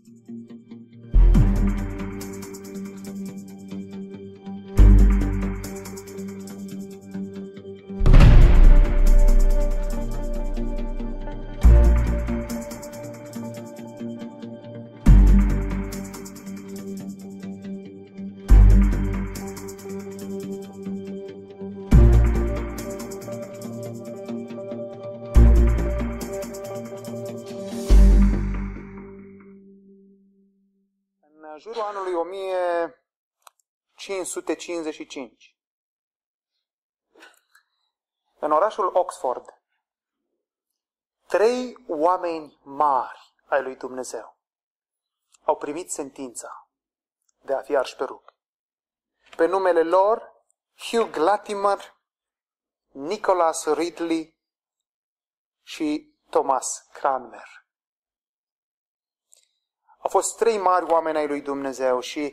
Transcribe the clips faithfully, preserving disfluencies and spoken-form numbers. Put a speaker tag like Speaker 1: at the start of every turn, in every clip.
Speaker 1: În jurul anului o mie cinci sute cincizeci și cinci, în orașul Oxford, trei oameni mari ai lui Dumnezeu au primit sentința de a fi arși pe rug. Pe numele lor, Hugh Latimer, Nicholas Ridley și Thomas Cranmer. Au fost trei mari oameni ai lui Dumnezeu și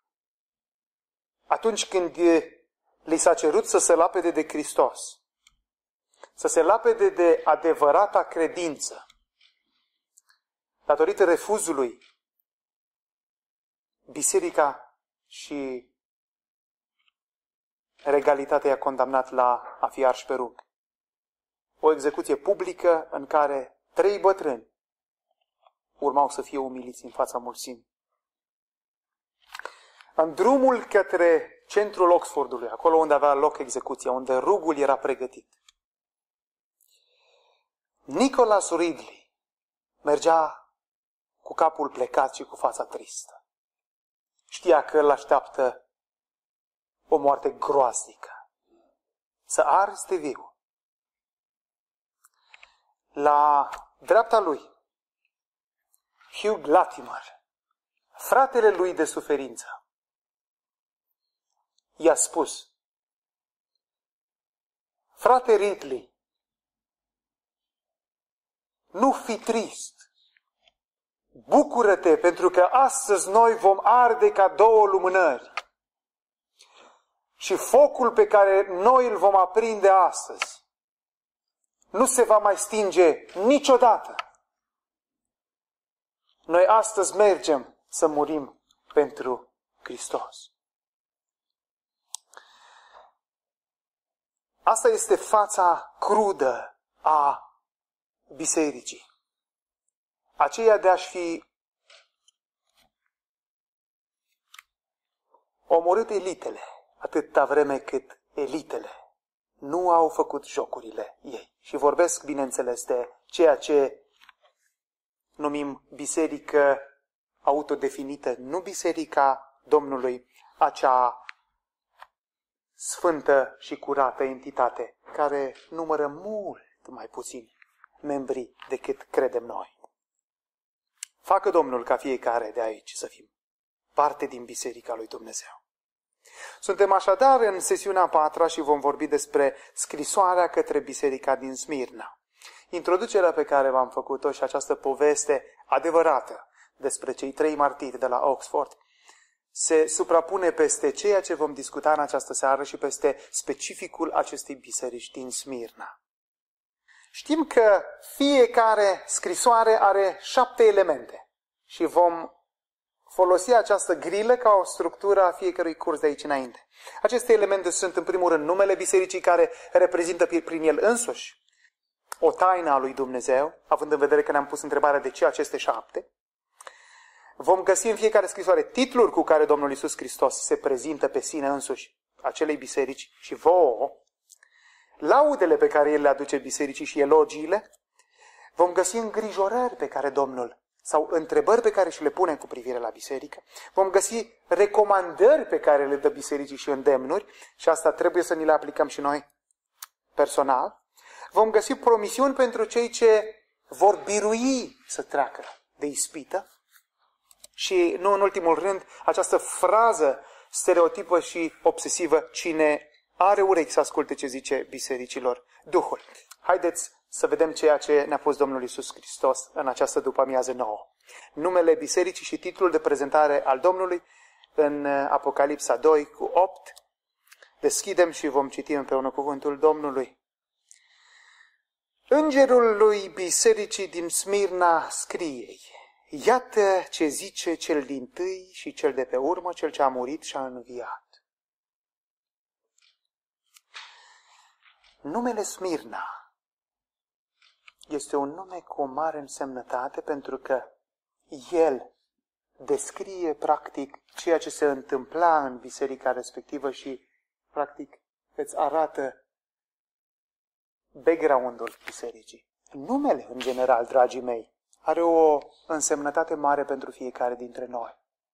Speaker 1: atunci când li s-a cerut să se lapede de Hristos, să se lapede de adevărata credință, datorită refuzului, biserica și regalitatea i-a condamnat la a fi arși pe rug. O execuție publică în care trei bătrâni urmau să fie umiliți în fața mulțimii. În drumul către centrul Oxfordului, acolo unde avea loc execuția, unde rugul era pregătit, Nicholas Ridley mergea cu capul plecat și cu fața tristă. Știa că îl așteaptă o moarte groaznică, să arzi de viu. La dreapta lui, Hugh Latimer, fratele lui de suferință, i-a spus: frate Ridley, nu fi trist, bucură-te pentru că astăzi noi vom arde ca două lumânări și focul pe care noi îl vom aprinde astăzi nu se va mai stinge niciodată. Noi astăzi mergem să murim pentru Hristos. Asta este fața crudă a bisericii. Aceea de a-și fi omorât elitele, atâta vreme cât elitele nu au făcut jocurile ei. Și vorbesc, bineînțeles, de ceea ce numim biserică autodefinită, nu biserica Domnului, acea sfântă și curată entitate, care numără mult mai puțini membri decât credem noi. Facă Domnul ca fiecare de aici să fim parte din biserica lui Dumnezeu. Suntem așadar în sesiunea a patra și vom vorbi despre scrisoarea către biserica din Smirna. Introducerea pe care v-am făcut-o și această poveste adevărată despre cei trei martiri de la Oxford se suprapune peste ceea ce vom discuta în această seară și peste specificul acestei biserici din Smirna. Știm că fiecare scrisoare are șapte elemente și vom folosi această grilă ca o structură a fiecărui curs de aici înainte. Aceste elemente sunt în primul rând numele bisericii, care reprezintă prin el însuși o taină a lui Dumnezeu, având în vedere că ne-am pus întrebarea de ce aceste șapte. Vom găsi în fiecare scrisoare titluri cu care Domnul Iisus Hristos se prezintă pe sine însuși acelei biserici și vouă, laudele pe care El le aduce bisericii și elogiile. Vom găsi îngrijorări pe care Domnul, sau întrebări pe care și le pune cu privire la biserică. Vom găsi recomandări pe care le dă bisericii și îndemnuri, și asta trebuie să ni le aplicăm și noi personal. Vom găsi promisiuni pentru cei ce vor birui să treacă de ispită. Și nu în ultimul rând, această frază stereotipă și obsesivă: cine are urechi să asculte ce zice bisericilor Duhul. Haideți să vedem ceea ce ne-a pus Domnul Iisus Hristos în această după-amiază nouă. Numele bisericii și titlul de prezentare al Domnului în Apocalipsa doi cu opt. Deschidem și vom citi împreună cuvântul Domnului. Îngerul lui bisericii din Smirna scrie: Iată ce zice cel dintâi și cel de pe urmă, cel ce a murit și a înviat. Numele Smirna este un nume cu o mare însemnătate pentru că el descrie practic ceea ce se întâmpla în biserica respectivă și practic îți arată background-ul bisericii. Numele, în general, dragii mei, are o însemnătate mare pentru fiecare dintre noi.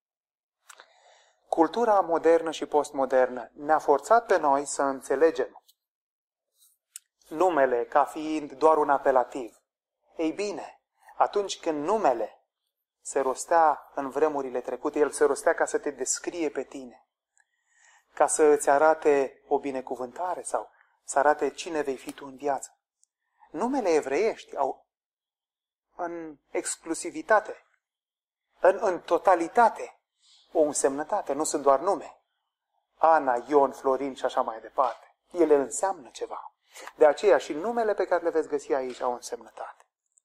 Speaker 1: Cultura modernă și postmodernă ne-a forțat pe noi să înțelegem numele ca fiind doar un apelativ. Ei bine, atunci când numele se rostea în vremurile trecute, el se rostea ca să te descrie pe tine, ca să îți arate o binecuvântare sau să arate cine vei fi tu în viață. Numele evreiești au în exclusivitate, în, în totalitate, o însemnătate, nu sunt doar nume. Ana, Ion, Florin și așa mai departe. Ele înseamnă ceva. De aceea și numele pe care le veți găsi aici au o însemnătate.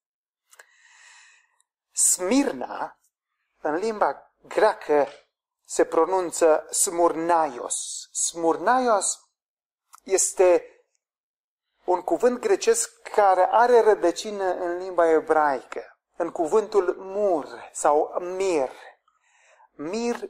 Speaker 1: Smirna, în limba greacă, se pronunță smurnaios. Smurnaios este un cuvânt grecesc care are rădăcină în limba ebraică, în cuvântul mur sau mir. Mir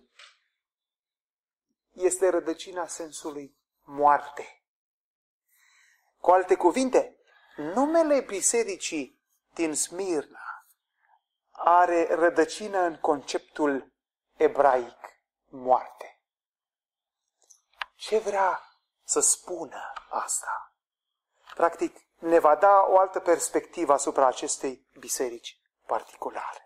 Speaker 1: este rădăcina sensului moarte. Cu alte cuvinte, numele bisericii din Smirna are rădăcină în conceptul ebraic, moarte. Ce vrea să spună asta? Practic, ne va da o altă perspectivă asupra acestei biserici particulare.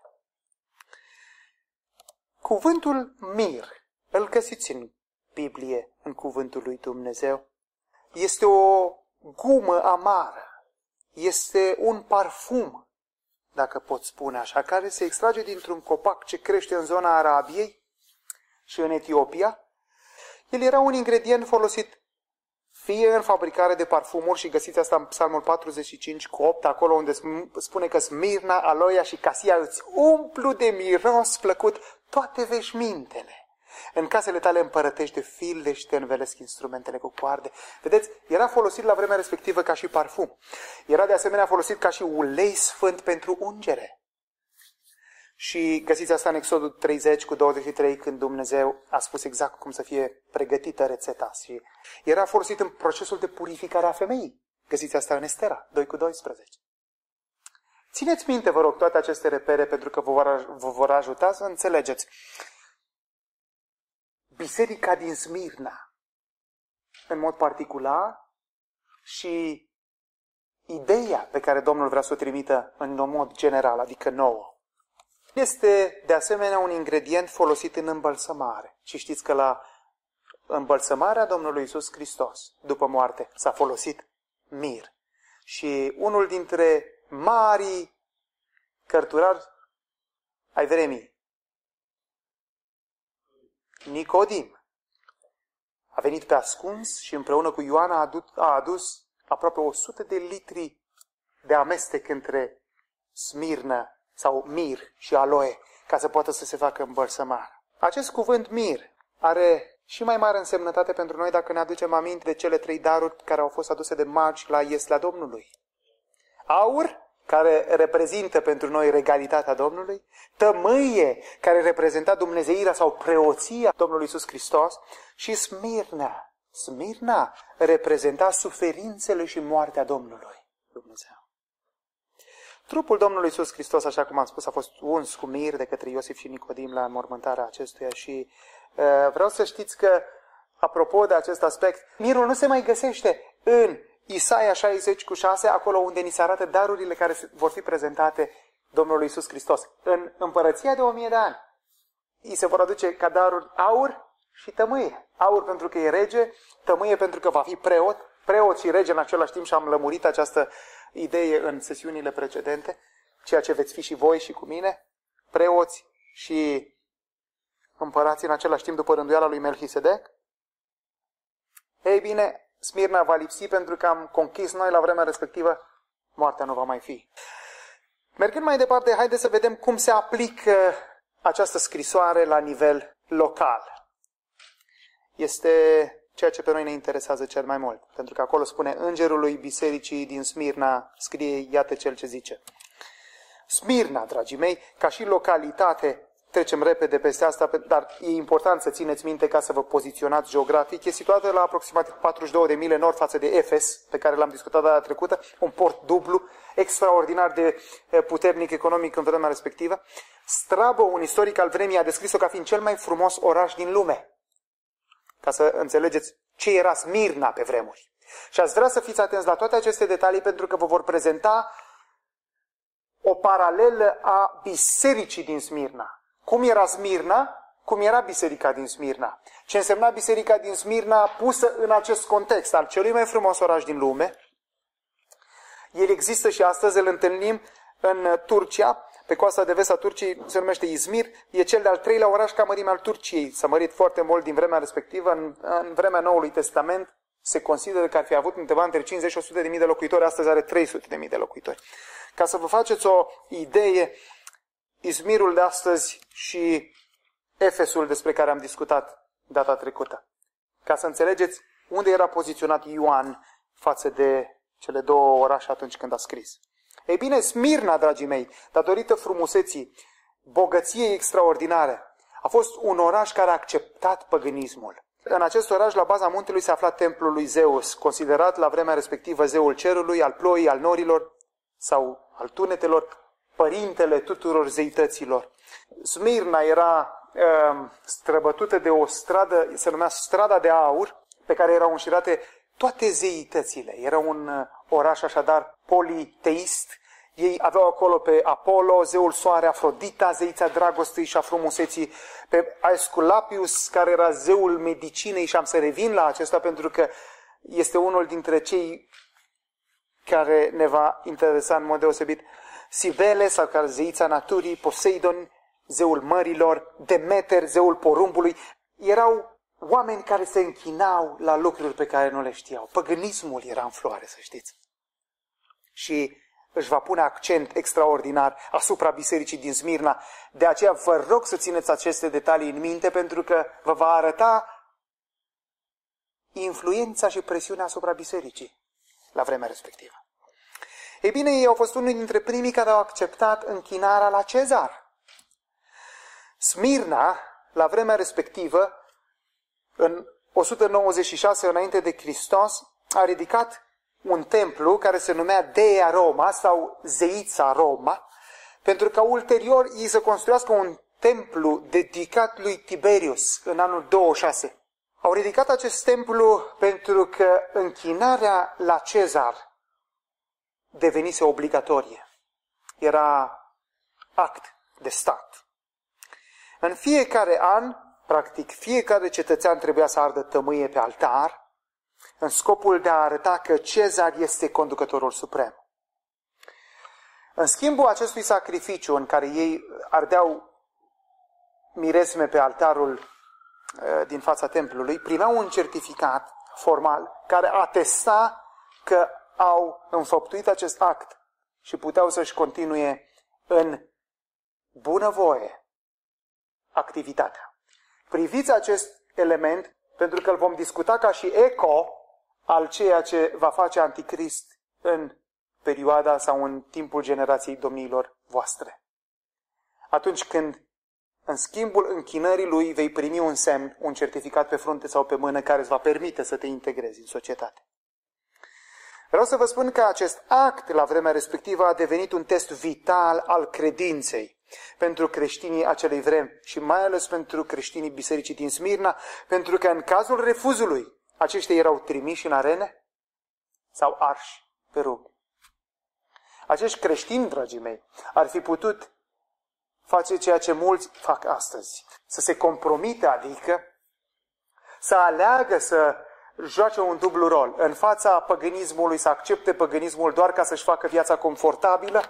Speaker 1: Cuvântul mir, îl găsiți în Biblie, în cuvântul lui Dumnezeu, este o gumă amară, este un parfum, dacă pot spune așa, care se extrage dintr-un copac ce crește în zona Arabiei și în Etiopia. El era un ingredient folosit fie în fabricare de parfumuri, și găsiți asta în Psalmul patruzeci și cinci cu opt, acolo unde spune că Smirna, Aloia și Casia îți umplu de miros plăcut toate veșmintele. În casele tale împărătești de filde și te învelesc instrumentele cu coarde. Vedeți, era folosit la vremea respectivă ca și parfum. Era de asemenea folosit ca și ulei sfânt pentru ungere. Și găsiți asta în Exodul treizeci cu douăzeci și trei, când Dumnezeu a spus exact cum să fie pregătită rețeta. Și era folosit în procesul de purificare a femeii. Găsiți asta în Estera doi cu doisprezece. Țineți minte, vă rog, toate aceste repere, pentru că vă vor, vă vor ajuta să înțelegeți. Biserica din Smirna, în mod particular, și ideea pe care Domnul vrea să o trimită în mod general, adică nouă, este de asemenea un ingredient folosit în îmbălsămare. Și știți că la îmbălsămarea Domnului Iisus Hristos, după moarte, s-a folosit mir. Și unul dintre marii cărturari ai vremii, Nicodim, a venit pe ascuns și împreună cu Ioan a adus, a adus aproape o sută de litri de amestec între Smirna sau mir și aloe, ca să poată să se facă îmbălsămare. Acest cuvânt mir are și mai mare însemnătate pentru noi dacă ne aducem aminte de cele trei daruri care au fost aduse de magi la Ieslea Domnului. Aur, care reprezintă pentru noi regalitatea Domnului, tămâie, care reprezenta dumnezeirea sau preoția Domnului Iisus Hristos, și Smirna. Smirna reprezenta suferințele și moartea Domnului Dumnezeu. Trupul Domnului Iisus Hristos, așa cum am spus, a fost uns cu mir de către Iosif și Nicodim la înmormântarea acestuia și uh, vreau să știți că, apropo de acest aspect, mirul nu se mai găsește în Isaia șaizeci cu șase, acolo unde ni se arată darurile care vor fi prezentate Domnului Iisus Hristos. În împărăția de o mie de ani, îi se vor aduce ca daruri aur și tămâie. Aur pentru că e rege, tămâie pentru că va fi preot, preot și rege în același timp, și am lămurit această idee în sesiunile precedente, ceea ce veți fi și voi și cu mine, preoți și împărați în același timp după rânduiala lui Melchisedec. Ei bine, Smirna va lipsi pentru că am conchis noi la vremea respectivă, moartea nu va mai fi. Mergând mai departe, haideți să vedem cum se aplică această scrisoare la nivel local. Este ceea ce pe noi ne interesează cel mai mult, pentru că acolo spune îngerului bisericii din Smirna, scrie, iată cel ce zice. Smirna, dragii mei, ca și localitate, trecem repede peste asta, dar e important să țineți minte ca să vă poziționați geografic, e situată la aproximativ patruzeci și două de mile nord față de Efes, pe care l-am discutat data trecută, un port dublu, extraordinar de puternic economic în vremea respectivă. Strabo, un istoric al vremii, a descris-o ca fiind cel mai frumos oraș din lume, ca să înțelegeți ce era Smirna pe vremuri. Și ați vrea să fiți atenți la toate aceste detalii pentru că vă vor prezenta o paralelă a bisericii din Smirna. Cum era Smirna, cum era biserica din Smirna. Ce însemna biserica din Smirna pusă în acest context al celui mai frumos oraș din lume. El există și astăzi, îl întâlnim în Turcia, pe coasta de vest a Turciei, se numește Izmir, e cel de-al treilea oraș ca mărime al Turciei. S-a mărit foarte mult din vremea respectivă, în, în vremea Noului Testament se consideră că ar fi avut undeva între cincizeci și o sută de mii de locuitori, astăzi are trei sute de mii de locuitori. Ca să vă faceți o idee, Izmirul de astăzi și Efesul despre care am discutat data trecută. Ca să înțelegeți unde era poziționat Ioan față de cele două orașe atunci când a scris. Ei bine, Smirna, dragii mei, datorită frumuseții, bogăției extraordinare, a fost un oraș care a acceptat păgânismul. În acest oraș, la baza muntelui, se afla templul lui Zeus, considerat la vremea respectivă zeul cerului, al ploii, al norilor sau al tunetelor, părintele tuturor zeităților. Smirna era uh, străbătută de o stradă, se numea Strada de Aur, pe care erau înșirate toate zeitățile. Era un uh, oraș așadar politeist. Ei aveau acolo pe Apollo, zeul soare, Afrodita, zeița dragostei și a frumuseții, pe Aesculapius, care era zeul medicinei, și am să revin la acesta pentru că este unul dintre cei care ne va interesa în mod deosebit. Cibele, sau care zeița naturii, Poseidon, zeul mărilor, Demeter, zeul porumbului, erau oameni care se închinau la lucruri pe care nu le știau. Păgânismul era în floare, să știți. Și își va pune accent extraordinar asupra bisericii din Smirna. De aceea vă rog să țineți aceste detalii în minte, pentru că vă va arăta influența și presiunea asupra bisericii la vremea respectivă. Ei bine, ei au fost unii dintre primii care au acceptat închinarea la Cezar. Smirna, la vremea respectivă, în o sută nouăzeci și șase înainte de Hristos, a ridicat un templu care se numea Dea Roma sau Zeița Roma, pentru că ulterior ei să construiască un templu dedicat lui Tiberius în anul douăzeci și șase. Au ridicat acest templu pentru că închinarea la Cezar devenise obligatorie. Era act de stat. În fiecare an, practic, fiecare cetățean trebuia să ardă tămâie pe altar, în scopul de a arăta că Cezar este conducătorul suprem. În schimbul acestui sacrificiu în care ei ardeau miresme pe altarul din fața templului, primeau un certificat formal care atesta că au înfăptuit acest act și puteau să-și continue în bunăvoie activitatea. Priviți acest element, pentru că îl vom discuta ca și eco al ceea ce va face Anticrist în perioada sau în timpul generației domniilor voastre. Atunci când, în schimbul închinării lui, vei primi un semn, un certificat pe frunte sau pe mână care îți va permite să te integrezi în societate. Vreau să vă spun că acest act, la vremea respectivă, a devenit un test vital al credinței pentru creștinii acelei vremi și mai ales pentru creștinii bisericii din Smirna, pentru că în cazul refuzului, aceștia erau trimiși în arene sau arși pe rug. Acești creștini, dragii mei, ar fi putut face ceea ce mulți fac astăzi, să se compromite, adică să aleagă să joace un dublu rol, în fața păgânismului, să accepte păgânismul doar ca să-și facă viața confortabilă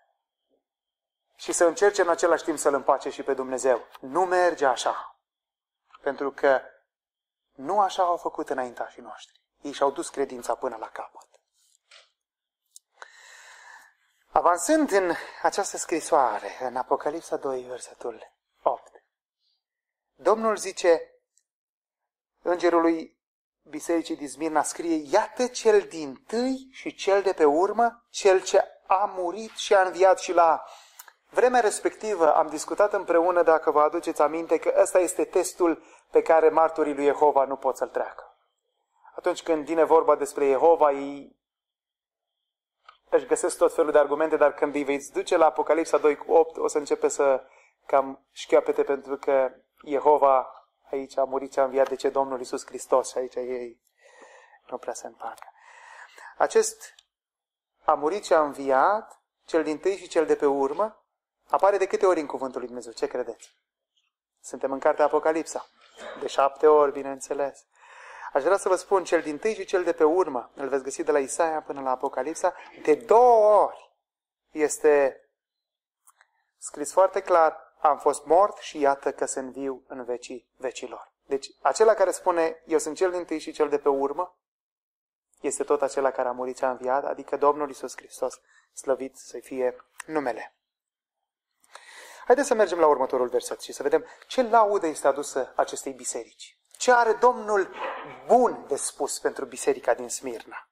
Speaker 1: și să încerce în același timp să-L împace și pe Dumnezeu. Nu merge așa, pentru că nu așa au făcut înaintașii noștri. Ei și-au dus credința până la capăt. Avansând în această scrisoare, în Apocalipsa doi, versetul opt, Domnul zice îngerului bisericii din Smirna, scrie: iată cel dintâi și cel de pe urmă, cel ce a murit și a înviat. Și la vremea respectivă am discutat împreună, dacă vă aduceți aminte, că ăsta este testul pe care martorii lui Jehova nu pot să-l treacă. Atunci când vine vorba despre Jehova, ei își găsesc tot felul de argumente, dar când îi veți duce la Apocalipsa doi cu opt, o să începe să cam șchioapete, pentru că Jehova aici a murit și a înviat. De ce? Domnul Iisus Hristos. Și aici ei nu prea se împartă. Acest a murit și a înviat, cel dintâi și cel de pe urmă, apare de câte ori în cuvântul lui Dumnezeu? Ce credeți? Suntem în cartea Apocalipsa. De șapte ori, bineînțeles. Aș vrea să vă spun, cel dintâi și cel de pe urmă, îl veți găsi de la Isaia până la Apocalipsa, de două ori este scris foarte clar: am fost mort și iată că sunt viu în vecii vecilor. Deci, acela care spune, eu sunt cel dintâi și cel de pe urmă, este tot acela care a murit și a înviat, adică Domnul Iisus Hristos, slăvit să fie numele. Haideți să mergem la următorul verset și să vedem ce laudă este adusă acestei biserici. Ce are Domnul bun de spus pentru biserica din Smirna?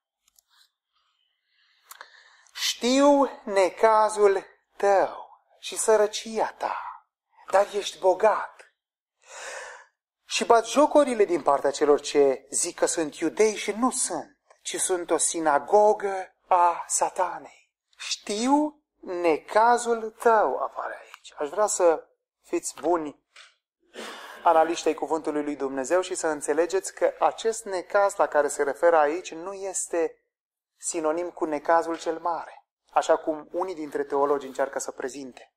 Speaker 1: Știu necazul tău și sărăcia ta, dar ești bogat. Și batjocorile din partea celor ce zic că sunt iudei și nu sunt, ci sunt o sinagogă a Satanei. Știu necazul tău, apare aici. Aș vrea să fiți buni analiști ai cuvântului lui Dumnezeu și să înțelegeți că acest necaz la care se referă aici nu este sinonim cu necazul cel mare, așa cum unii dintre teologi încearcă să prezinte.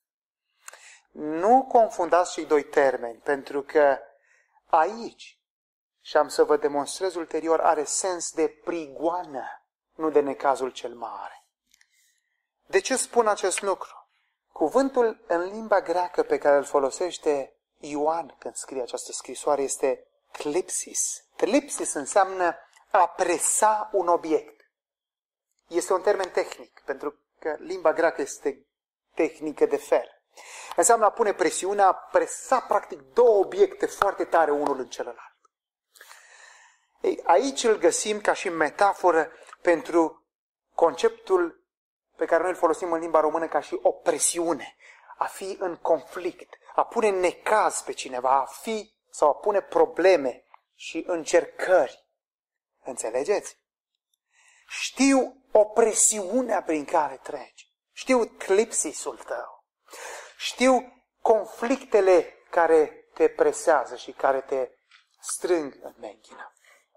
Speaker 1: Nu confundați cei doi termeni, pentru că aici, și am să vă demonstrez ulterior, are sens de prigoană, nu de necazul cel mare. De ce spun acest lucru? Cuvântul în limba greacă pe care îl folosește Ioan când scrie această scrisoare este thlipsis. Thlipsis înseamnă a presa un obiect. Este un termen tehnic, pentru că limba greacă este tehnică de fel. Înseamnă a pune presiune, a presa practic două obiecte foarte tare unul în celălalt. Ei, aici îl găsim ca și metaforă pentru conceptul pe care noi îl folosim în limba română ca și o presiune, a fi în conflict, a pune necaz pe cineva, a fi sau a pune probleme și încercări. Înțelegeți? Știu opresiunea prin care treci. Știu thlipsisul tău. Știu conflictele care te presează și care te strâng în menchină.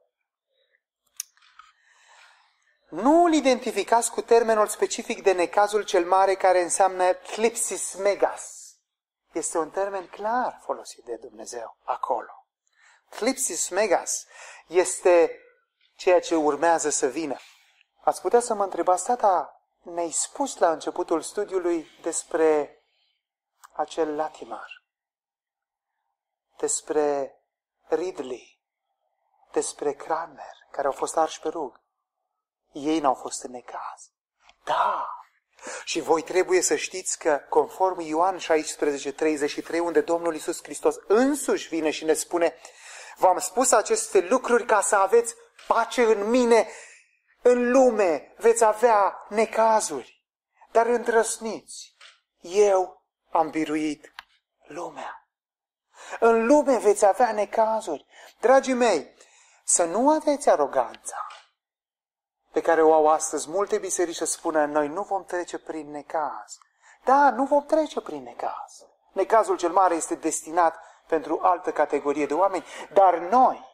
Speaker 1: Nu îl identificați cu termenul specific de necazul cel mare care înseamnă thlipsis megas. Este un termen clar folosit de Dumnezeu acolo. Thlipsis megas este ceea ce urmează să vină. Ați putea să mă întrebați, tata, ne-ai spus la începutul studiului despre acel Latimer, despre Ridley, despre Cranmer, care au fost arși pe rug. Ei n-au fost în necaz. Da! Și voi trebuie să știți că, conform Ioan șaisprezece treizeci și trei, unde Domnul Iisus Hristos însuși vine și ne spune: v-am spus aceste lucruri ca să aveți pace în mine. În lume veți avea necazuri, dar îndrăsniți. Eu am biruit lumea. În lume veți avea necazuri. Dragii mei, să nu aveți aroganța pe care o au astăzi multe biserici să spună: noi nu vom trece prin necaz. Da, nu vom trece prin necaz. Necazul cel mare este destinat pentru altă categorie de oameni, dar noi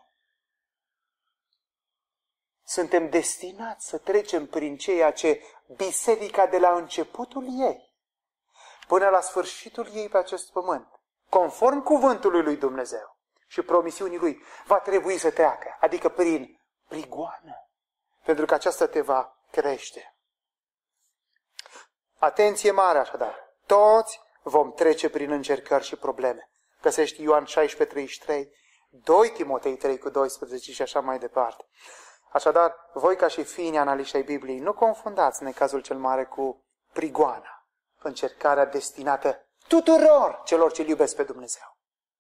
Speaker 1: suntem destinați să trecem prin ceea ce biserica de la începutul ei până la sfârșitul ei pe acest pământ, conform cuvântului lui Dumnezeu și promisiunii lui, va trebui să treacă, adică prin prigoană. Pentru că aceasta te va crește. Atenție mare așadar. Toți vom trece prin încercări și probleme. Găsești Ioan șaisprezece treizeci și trei, doi Timotei trei cu doisprezece și așa mai departe. Așadar, voi ca și fiii analiști ai Bibliei, nu confundați necazul cel mare cu prigoana, încercarea destinată tuturor celor ce iubesc pe Dumnezeu.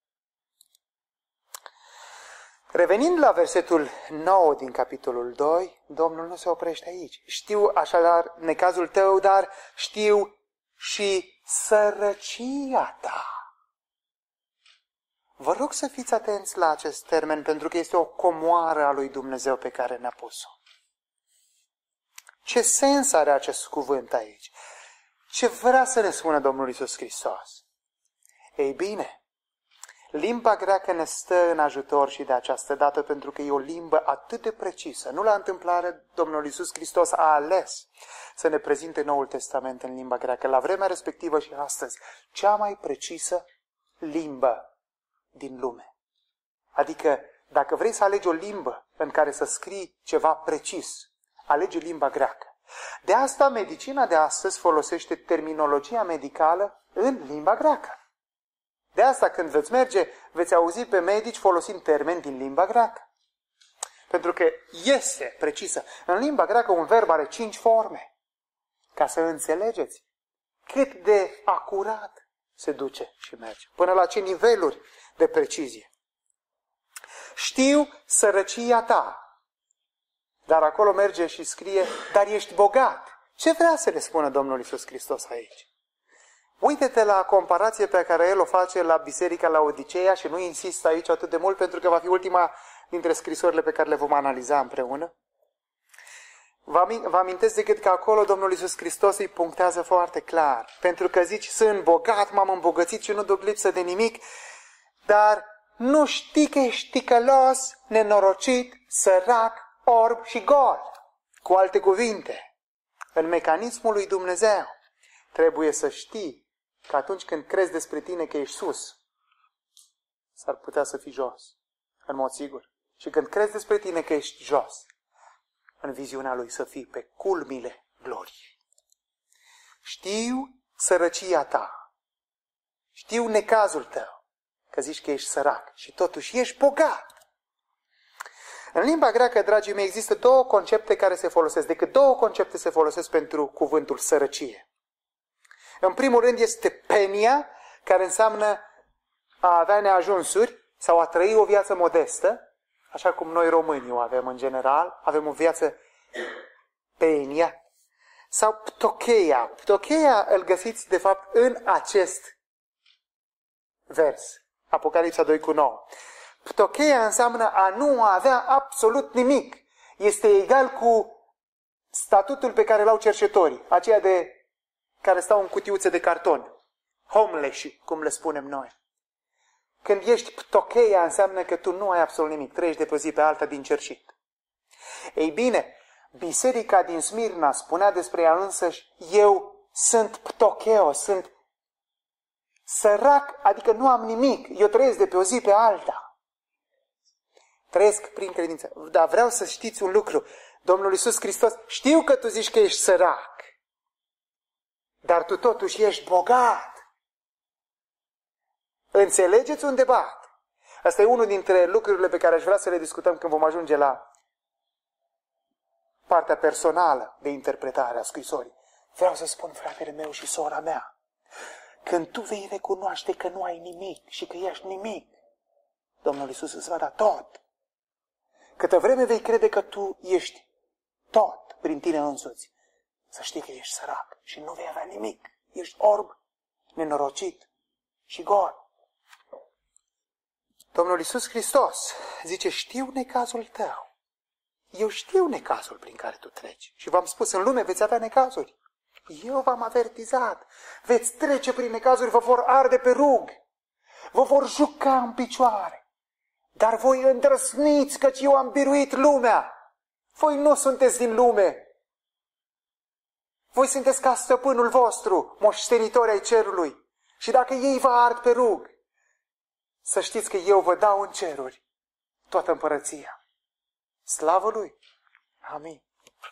Speaker 1: Revenind la versetul nouă din capitolul doi, Domnul nu se oprește aici. Știu așadar necazul tău, dar știu și sărăcia ta. Vă rog să fiți atenți la acest termen, pentru că este o comoară a lui Dumnezeu pe care ne-a pus-o. Ce sens are acest cuvânt aici? Ce vrea să ne spună Domnul Iisus Hristos? Ei bine, limba greacă ne stă în ajutor și de această dată, pentru că e o limbă atât de precisă. Nu la întâmplare, Domnul Iisus Hristos a ales să ne prezinte Noul Testament în limba greacă. La vremea respectivă și astăzi, cea mai precisă limbă din lume. Adică, dacă vrei să alegi o limbă în care să scrii ceva precis, alege limba greacă. De asta, medicina de astăzi folosește terminologia medicală în limba greacă. De asta, când veți merge, veți auzi pe medici folosind termeni din limba greacă. Pentru că este precisă. În limba greacă un verb are cinci forme. Ca să înțelegeți cât de acurat se duce și merge. Până la ce niveluri de precizie. Știu sărăcia ta. Dar acolo merge și scrie, dar ești bogat. Ce vrea să le spună Domnul Iisus Hristos aici? Uite-te la comparație pe care El o face la Biserica Laodiceea și nu insist aici atât de mult pentru că va fi ultima dintre scrisorile pe care le vom analiza împreună. Vă amintesc decât că acolo Domnul Iisus Hristos îi punctează foarte clar. Pentru că zici, sunt bogat, m-am îmbogățit și nu duc lipsă de nimic, dar nu știi că ești ticălos, nenorocit, sărac, orb și gol. Cu alte cuvinte, în mecanismul lui Dumnezeu trebuie să știi că atunci când crezi despre tine că ești sus, s-ar putea să fii jos, în mod sigur. Și când crezi despre tine că ești jos, în viziunea lui să fii pe culmile gloriei. Știu sărăcia ta, știu necazul tău, că zici că ești sărac și totuși ești bogat. În limba greacă, dragii mei, există două concepte care se folosesc, decât două concepte se folosesc pentru cuvântul sărăcie. În primul rând este penia, care înseamnă a avea neajunsuri sau a trăi o viață modestă, așa cum noi românii o avem în general, avem o viață penia, sau ptocheia. Ptocheia îl găsiți, de fapt, în acest vers, Apocalipsa doi cu nouă. Ptocheia înseamnă a nu avea absolut nimic. Este egal cu statutul pe care l-au cercetorii, aceia de care stau în cutiuțe de carton, homeless, cum le spunem noi. Când ești ptocheia, înseamnă că tu nu ai absolut nimic, trăiești de pe zi pe alta din cerșit. Ei bine, biserica din Smirna spunea despre ea însăși, eu sunt ptocheo, sunt sărac, adică nu am nimic, eu trăiesc de pe o zi pe alta. Trăiesc prin credință. Dar vreau să știți un lucru. Domnul Iisus Hristos, știu că tu zici că ești sărac, dar tu totuși ești bogat. Înțelegeți unde bat? Asta e unul dintre lucrurile pe care aș vrea să le discutăm când vom ajunge la partea personală de interpretare a scrisorii. Vreau să spun, fratele meu și sora mea, când tu vei recunoaște că nu ai nimic și că ești nimic, Domnul Iisus îți va da tot. Câtă vreme vei crede că tu ești tot prin tine însuți, să știi că ești sărac și nu vei avea nimic. Ești orb, nenorocit și gol. Domnul Iisus Hristos zice, știu necazul tău. Eu știu necazul prin care tu treci. Și v-am spus, în lume veți avea necazuri. Eu v-am avertizat. Veți trece prin necazuri, vă vor arde pe rug. Vă vor juca în picioare. Dar voi îndrăsniți, căci eu am biruit lumea. Voi nu sunteți din lume. Voi sunteți ca stăpânul vostru, moștenitori ai cerului. Și dacă ei vă ard pe rug, să știți că eu vă dau în ceruri toată împărăția. Slavă Lui! Amin!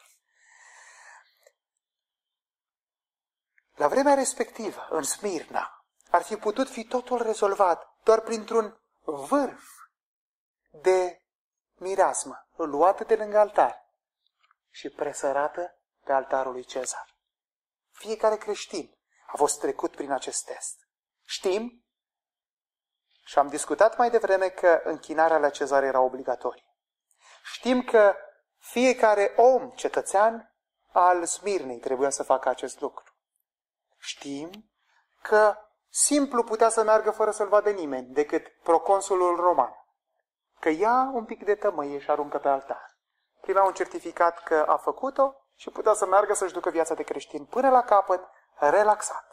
Speaker 1: La vremea respectivă, în Smirna, ar fi putut fi totul rezolvat doar printr-un vârf de mireasmă luată de lângă altar și presărată pe altarul lui Cezar. Fiecare creștin a fost trecut prin acest test. Știm, și am discutat mai devreme, că închinarea la Cezar era obligatorie. Știm că fiecare om cetățean al Smirnei trebuia să facă acest lucru. Știm că simplu putea să meargă fără să-l vadă nimeni, decât proconsulul roman. Că ia un pic de tămâie și aruncă pe altar. Primea un certificat că a făcut-o și putea să meargă să-și ducă viața de creștin până la capăt, relaxat.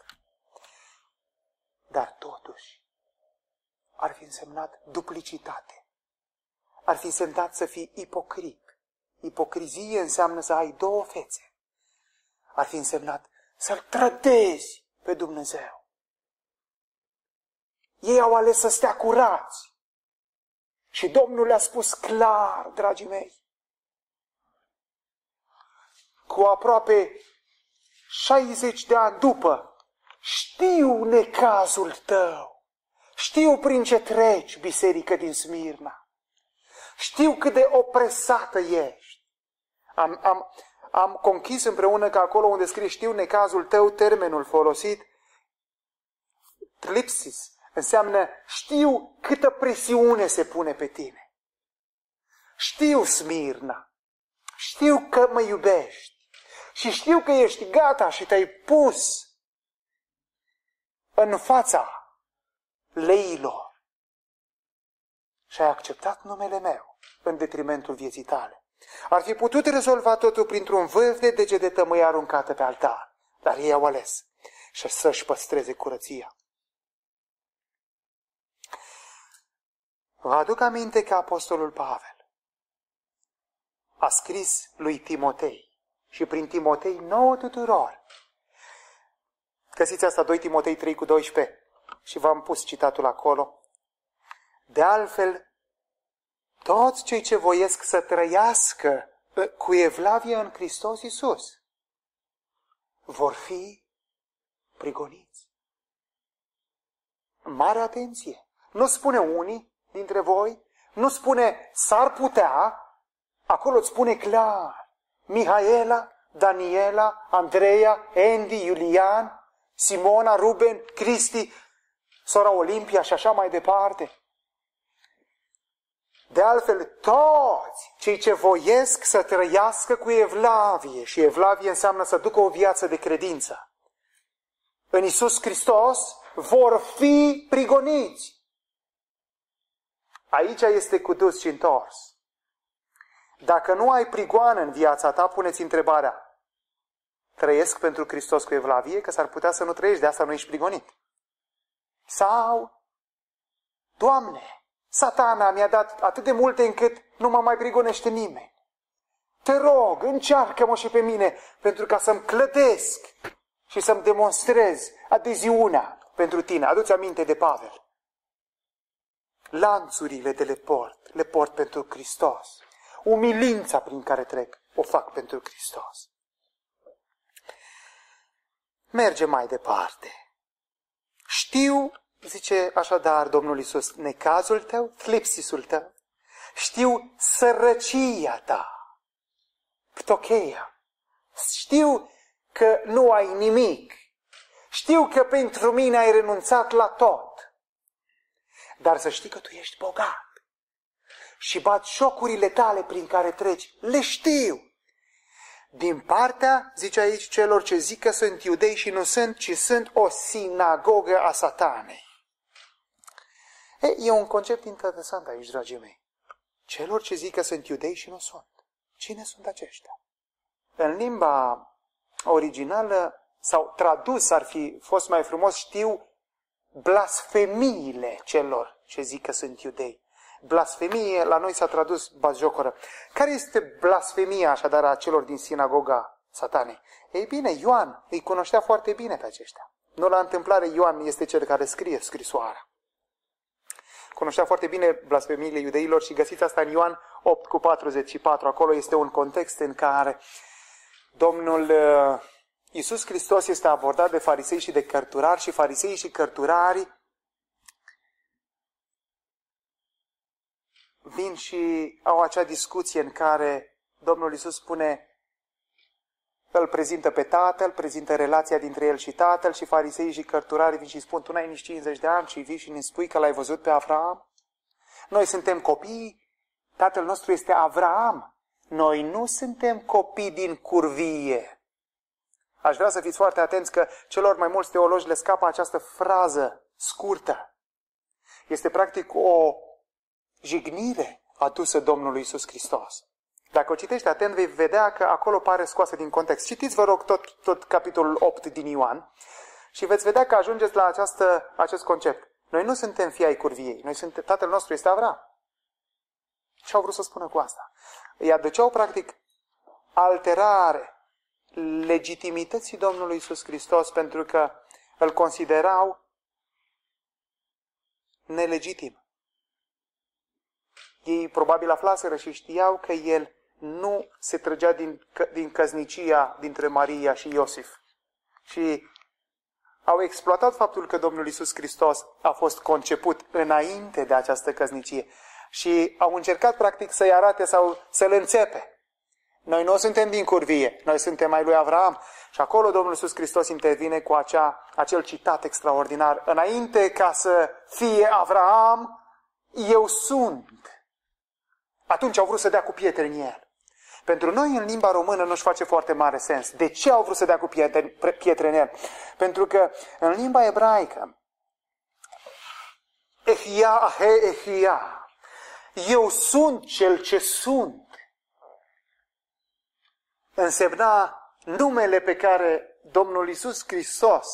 Speaker 1: Dar totuși ar fi însemnat duplicitate. Ar fi însemnat să fii ipocrit. Ipocrizie înseamnă să ai două fețe. Ar fi însemnat să-L trădezi pe Dumnezeu. Ei au ales să stea curați. Și Domnul le-a spus clar, dragii mei, cu aproape șaizeci de ani după, știu necazul tău, știu prin ce treci, biserică din Smirna, știu cât de opresată ești. Am, am, am conchis împreună că acolo unde scrie știu necazul tău, termenul folosit, tlipsis, înseamnă știu câtă presiune se pune pe tine. Știu, Smirna, știu că mă iubești și știu că ești gata și te-ai pus în fața leilor și ai acceptat numele meu în detrimentul vieții tale. Ar fi putut rezolva totul printr-un vârf de dege de tămâie aruncată pe altar, dar ei au ales și să-și păstreze curăția. Vă aduc aminte că apostolul Pavel a scris lui Timotei și prin Timotei nouă tuturor. Găsiți asta, doi Timotei trei cu doisprezece și v-am pus citatul acolo. De altfel, toți cei ce voiesc să trăiască cu evlavie în Hristos Iisus vor fi prigoniți. Mare atenție! Nu spune unii dintre voi, nu spune s-ar putea, acolo îți spune clar. Mihaela, Daniela, Andreea, Andy, Iulian, Simona, Ruben, Cristi, sora Olimpia și așa mai departe. De altfel, toți cei ce voiesc să trăiască cu evlavie, și evlavie înseamnă să ducă o viață de credință în Iisus Hristos, vor fi prigoniți. Aici este cu dus și întors. Dacă nu ai prigoană în viața ta, puneți întrebarea: trăiesc pentru Hristos cu evlavie? Că s-ar putea să nu trăiești, de asta nu ești prigonit. Sau, Doamne, Satana mi-a dat atât de multe încât nu mă mai prigonește nimeni. Te rog, încearcă-mă și pe mine, pentru ca să-mi clădesc și să-mi demonstrez adeziunea pentru tine. Adu-ți aminte de Pavel. Lanțurile de le port, le port pentru Hristos. Umilința prin care trec, o fac pentru Hristos. Mergem mai departe. Știu, zice așadar Domnul Iisus, necazul tău, tlipsisul tău. Știu sărăcia ta, ptocheia. Știu că nu ai nimic. Știu că pentru mine ai renunțat la tot. Dar să știi că tu ești bogat. Și batjocurile tale prin care treci, le știu. Din partea, zice aici, celor ce zic că sunt iudei și nu sunt, ci sunt o sinagogă a Satanei. E, e un concept interesant aici, dragii mei. Celor ce zic că sunt iudei și nu sunt. Cine sunt aceștia? În limba originală, sau tradus ar fi fost mai frumos, știu blasfemiile celor ce zic că sunt iudei. Blasfemie, la noi s-a tradus batjocoră. Care este blasfemia așadar a celor din sinagoga Satanei? Ei bine, Ioan îi cunoștea foarte bine pe aceștia. Nu la întâmplare, Ioan este cel care scrie scrisoarea. Cunoștea foarte bine blasfemiile iudeilor și găsiți asta în Ioan opt cu patruzeci și patru. Acolo este un context în care Domnul Iisus Hristos este abordat de farisei și de cărturari și farisei și cărturarii vin și au acea discuție în care Domnul Iisus spune: îl prezintă pe tatăl, prezintă relația dintre el și tatăl și fariseii și cărturarii vin și spun, tu n-ai nici cincizeci de ani și vii și ne spui că l-ai văzut pe Avram? Noi suntem copii, tatăl nostru este Avram. Noi nu suntem copii din curvie. Aș vrea să fiți foarte atenți că celor mai mulți teologi le scapă această frază scurtă. Este practic o jignire adusă Domnului Iisus Hristos. Dacă o citești atent, vei vedea că acolo pare scoasă din context. Citiți, vă rog, tot, tot capitolul opt din Ioan și veți vedea că ajungeți la această, acest concept. Noi nu suntem fii ai curviei, noi suntem, tatăl nostru este Avram. Ce au vrut să spună cu asta? Îi aduceau, practic, alterare legitimității Domnului Iisus Hristos pentru că îl considerau nelegitim. Ei probabil aflaseră și știau că el nu se trăgea din, din căsnicia dintre Maria și Iosif. Și au exploatat faptul că Domnul Iisus Hristos a fost conceput înainte de această căsnicie. Și au încercat practic să-i arate sau să-l înțepe. Noi nu suntem din curvie, noi suntem ai lui Avram. Și acolo Domnul Iisus Hristos intervine cu acea, acel citat extraordinar. Înainte ca să fie Avram, eu sunt. Atunci au vrut să dea cu pietre în el. Pentru noi în limba română nu-și face foarte mare sens. De ce au vrut să dea cu pietre, pietre în el? Pentru că în limba ebraică, Ehia, ahe, ehia, eu sunt cel ce sunt, însemna numele pe care Domnul Iisus Hristos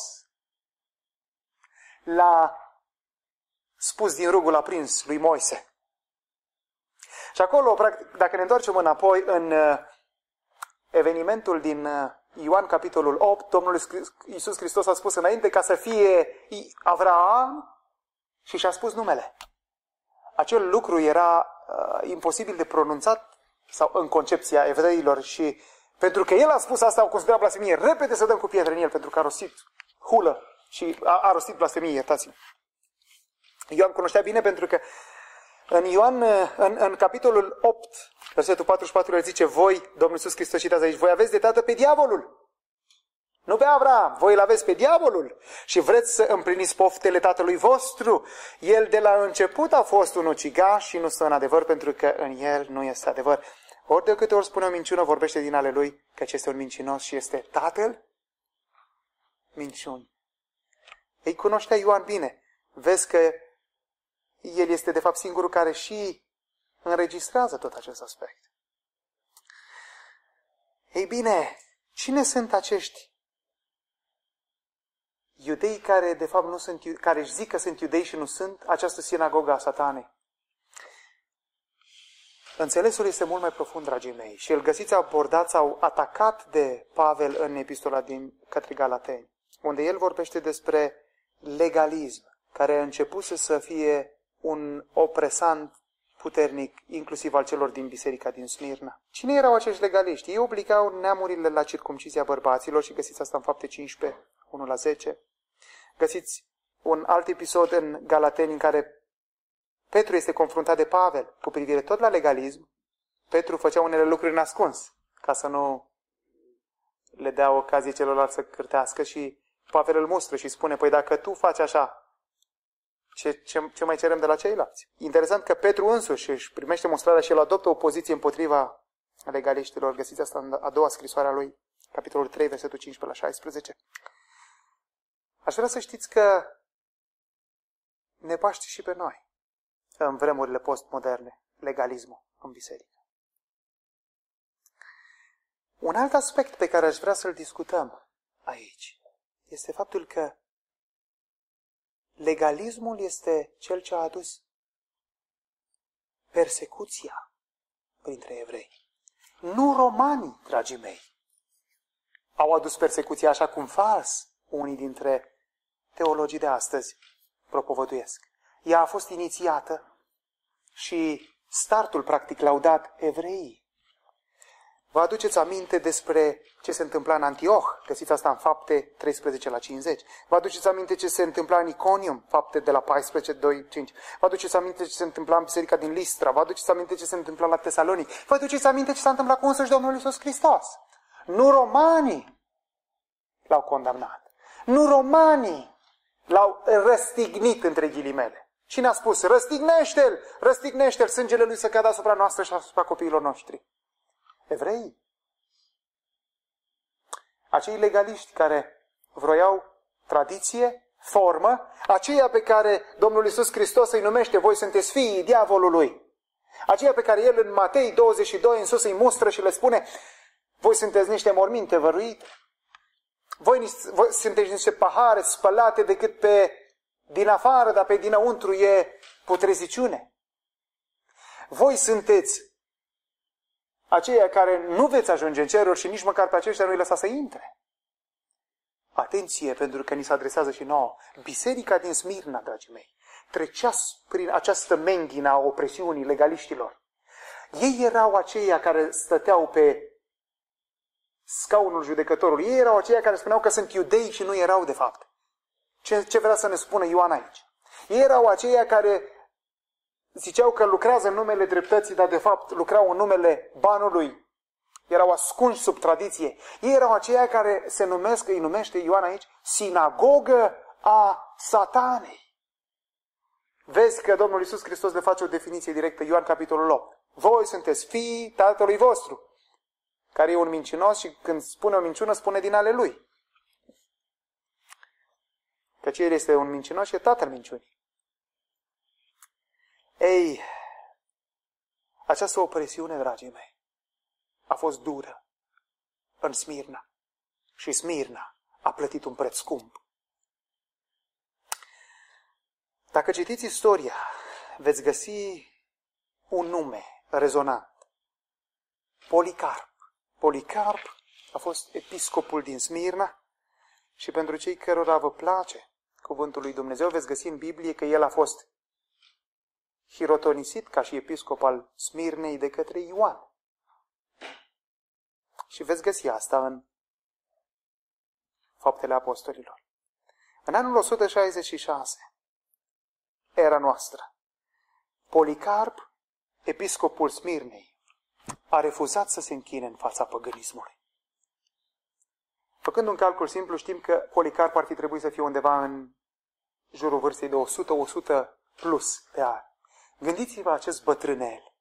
Speaker 1: l-a spus din rugul aprins lui Moise. Și acolo, practic, dacă ne întoarcem înapoi în evenimentul din Ioan, capitolul opt, Domnul Iisus Hristos a spus înainte ca să fie Avram și și-a spus numele. Acel lucru era uh, imposibil de pronunțat sau în concepția evreilor și pentru că el a spus asta, au considerat blasfemie. Repede să dăm cu pietre în el pentru că a rostit hulă și a, a rostit blasfemie, iertați-mă. Ioan cunoștea bine pentru că în Ioan, în, în capitolul opt, versetul patruzeci și patru, el zice, voi, Domnul Iisus Hristos, citează aici, voi aveți de tată pe diavolul. Nu pe Avram, voi îl aveți pe diavolul și vreți să împliniți poftele tatălui vostru. El de la început a fost un ucigaș și nu stă în adevăr pentru că în el nu este adevăr. Ori de câte ori spune o minciună, vorbește din ale lui, căci este un mincinos și este tatăl minciuni. Ei cunoștea Ioan bine. Vezi că el este de fapt singurul care și înregistrează tot acest aspect. Ei bine, cine sunt acești iudei care de fapt nu sunt, care își zic că sunt iudei și nu sunt, această sinagogă a Satanei? Înțelesul este mult mai profund, dragii mei, și îl găsiți abordat sau atacat de Pavel în epistola din către Galateni, unde el vorbește despre legalism, care a început să fie un opresant puternic, inclusiv al celor din biserica din Smirna. Cine erau acești legaliști? Ei obligau neamurile la circumcizia bărbaților și găsiți asta în Fapte cincisprezece, unu la zece. Găsiți un alt episod în Galateni în care Petru este confruntat de Pavel cu privire tot la legalism. Petru făcea unele lucruri nascuns ca să nu le dea ocazie celorlalți să cârtească și Pavel îl mustră și spune, păi dacă tu faci așa, ce, ce, ce mai cerem de la ceilalți? Interesant că Petru însuși își primește mustrarea și el adoptă o poziție împotriva legaliștilor. Găsiți asta în a doua scrisoare a lui, capitolul trei, versetul cincisprezece la șaisprezece. Aș vrea să știți că ne paște și pe noi în vremurile postmoderne legalismul în biserică. Un alt aspect pe care aș vrea să-l discutăm aici este faptul că legalismul este cel ce a adus persecuția printre evrei. Nu romanii, dragii mei, au adus persecuția așa cum fals unii dintre teologii de astăzi propovăduiesc. Ea a fost inițiată și startul practic l-au dat evreii. Vă aduceți aminte despre ce se întâmpla în Antioh? Găsiți asta în Fapte treisprezece la cincizeci. Vă aduceți aminte ce se întâmpla în Iconium? Fapte de la paisprezece, doi, cinci. Vă aduceți aminte ce se întâmpla în biserica din Listra? Vă aduceți aminte ce se întâmpla la Tesalonic? Vă aduceți aminte ce s-a întâmplat cu însuși Domnul Iisus Hristos? Nu romanii l-au condamnat. Nu romanii l-au răstignit, între ghilimele. Cine a spus, răstignește-l, răstignește-l, sângele lui să cadă asupra noastră și asupra copiilor noștri? Evreii. Acei legaliști care vroiau tradiție, formă, aceia pe care Domnul Iisus Hristos îi numește, voi sunteți fiii diavolului. Aceia pe care El în Matei douăzeci și doi în sus îi mustră și le spune, voi sunteți niște morminte văruite. Voi, voi sunteți niște pahare spălate decât pe din afară, dar pe dinăuntru e putreziciune. Voi sunteți aceia care nu veți ajunge în ceruri și nici măcar pe aceștia nu-i lăsa să intre. Atenție, pentru că ni se adresează și nouă. Biserica din Smirna, dragii mei, trecea prin această menghină a opresiunii legaliștilor. Ei erau aceia care stăteau pe scaunul judecătorului. Ei erau aceia care spuneau că sunt iudei și nu erau de fapt. Ce, ce vrea să ne spună Ioan aici? Ei erau aceia care ziceau că lucrează în numele dreptății, dar de fapt lucrau în numele banului. Erau ascunși sub tradiție. Ei erau aceia care se numesc, îi numește Ioan aici, sinagogă a Satanei. Vezi că Domnul Iisus Hristos le face o definiție directă, Ioan capitolul opt. Voi sunteți fiii tatălui vostru, care e un mincinos și când spune o minciună, spune din ale lui. Căci el este un mincinos și e tatăl minciunii. Ei, această opresiune, dragii mei, a fost dură în Smirna. Și Smirna a plătit un preț scump. Dacă citiți istoria, veți găsi un nume rezonant. Policarp. Policarp a fost episcopul din Smirna și pentru cei cărora vă place cuvântul lui Dumnezeu, veți găsi în Biblie că el a fost hirotonisit ca și episcop al Smirnei de către Ioan. Și veți găsi asta în Faptele Apostolilor. În anul o sută șaizeci și șase, era noastră, Policarp, episcopul Smirnei, a refuzat să se închine în fața păgânismului. Făcând un calcul simplu, știm că Policarp ar fi trebuit să fie undeva în jurul vârstei de o sută o sută plus de ani. Gândiți-vă acest bătrânel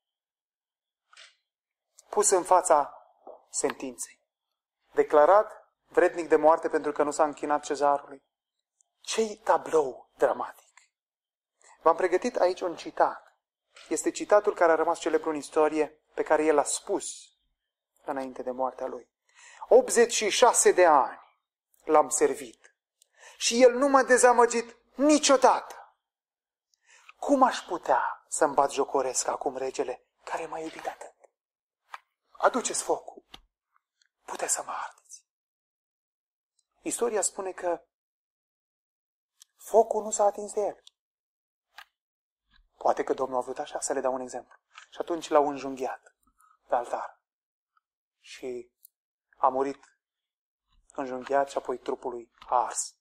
Speaker 1: pus în fața sentinței, declarat vrednic de moarte pentru că nu s-a închinat cezarului. Ce-i tablou dramatic! V-am pregătit aici un citat. Este citatul care a rămas celebru în istorie, pe care el a spus înainte de moartea lui. optzeci și șase de ani l-am servit și el nu m-a dezamăgit niciodată. Cum aș putea să-mi batjocoresc acum regele care m-a iubit atât? Aduceți focul. Puteți să mă ardeți. Istoria spune că focul nu s-a atins de el. Poate că Domnul a vrut așa, să le dau un exemplu. Și atunci l-au înjunghiat pe altar. Și a murit înjunghiat și apoi trupul lui a ars.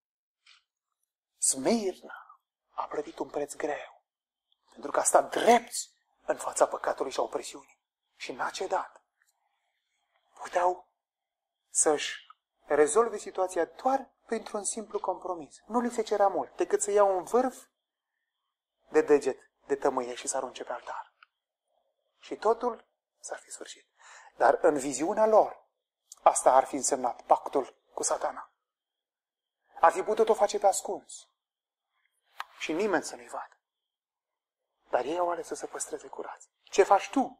Speaker 1: Smirna a plătit un preț greu. Pentru că a stat drept în fața păcatului și a opresiunii. Și n-a cedat. Puteau să-și rezolve situația doar printr-un simplu compromis. Nu li se cerea mult, decât să iau un vârf de deget de tămâie și să arunce pe altar. Și totul s-ar fi sfârșit. Dar în viziunea lor, asta ar fi însemnat pactul cu Satana. Ar fi putut o face pe ascuns. Și nimeni să nu-i vadă. Dar ei au ales să se păstreze curați. Ce faci tu?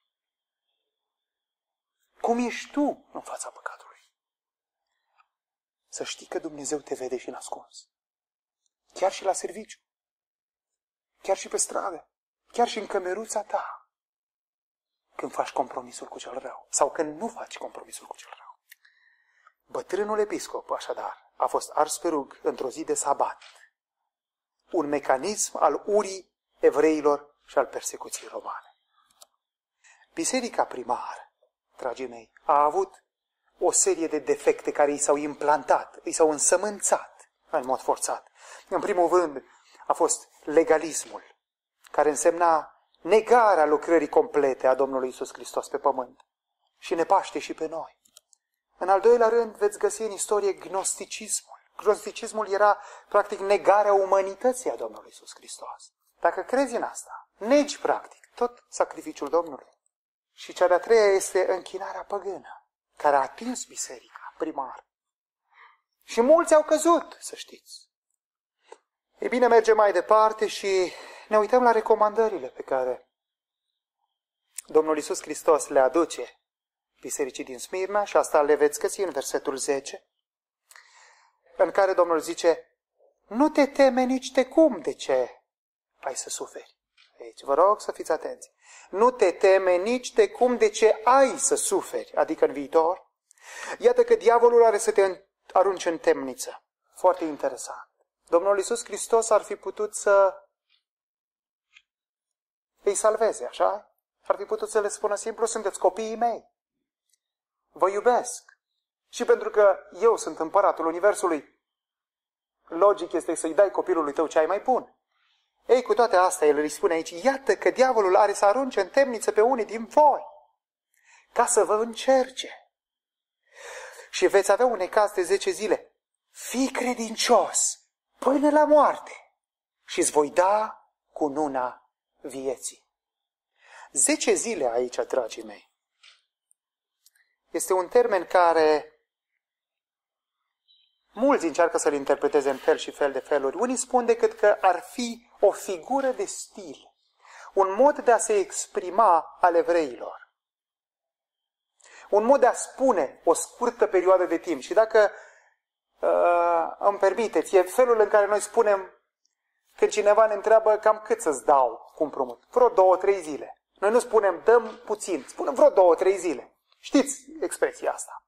Speaker 1: Cum ești tu în fața păcatului? Să știi că Dumnezeu te vede și în ascuns. Chiar și la serviciu. Chiar și pe stradă. Chiar și în cămeruța ta. Când faci compromisul cu cel rău. Sau când nu faci compromisul cu cel rău. Bătrânul episcop, așadar, a fost ars pe rug într-o zi de sabat. Un mecanism al urii evreilor și al persecuției romane. Biserica primară, dragii mei, a avut o serie de defecte care i s-au implantat, i s-au însămânțat în mod forțat. În primul rând a fost legalismul, care însemna negarea lucrării complete a Domnului Iisus Hristos pe pământ. Și ne paște și pe noi. În al doilea rând, veți găsi în istorie gnosticismul. Gnosticismul era, practic, negarea umanității a Domnului Iisus Hristos. Dacă crezi în asta, negi, practic, tot sacrificiul Domnului. Și cea de-a treia este închinarea păgână, care a atins biserica primară. Și mulți au căzut, să știți. Ei bine, mergem mai departe și ne uităm la recomandările pe care Domnul Iisus Hristos le aduce bisericii din Smirna, și asta le veți găsi în versetul zece, în care Domnul zice: nu te teme nici de cum de ce ai să suferi. Aici vă rog să fiți atenți. Nu te teme nici de cum de ce ai să suferi, adică în viitor. Iată că diavolul are să te arunce în temniță. Foarte interesant. Domnul Iisus Hristos ar fi putut să îi salveze, așa? Ar fi putut să le spună simplu: sunteți copiii mei. Vă iubesc. Și pentru că eu sunt împăratul universului, logic este să-i dai copilului tău ce ai mai bun. Ei, cu toate astea, el îi spune aici: iată că diavolul are să arunce în temniță pe unii din voi, ca să vă încerce. Și veți avea un necaz de zece zile. Fii credincios până la moarte și îți voi da cununa vieții. Zece zile aici, dragii mei, este un termen care mulți încearcă să-l interpreteze în fel și fel de feluri. Unii spun decât că ar fi o figură de stil, un mod de a se exprima al evreilor, un mod de a spune o scurtă perioadă de timp. Și dacă uh, îmi permiteți, e felul în care noi spunem când cineva ne întreabă cam cât să-ți dau cu împrumut. Vreo două, trei zile. Noi nu spunem dăm puțin, spunem vreo două, trei zile. Știți expresia asta.